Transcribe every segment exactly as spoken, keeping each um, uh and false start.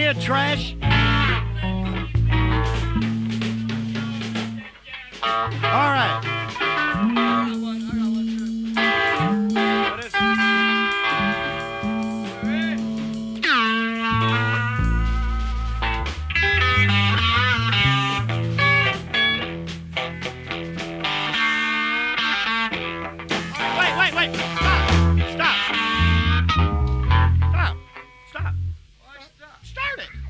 here, trash. All right. What is it? Wait, wait, wait. Stop. Stop. Stop. Stop. Why stop? Start it.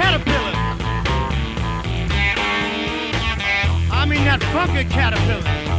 Caterpillar. I mean that funky caterpillar.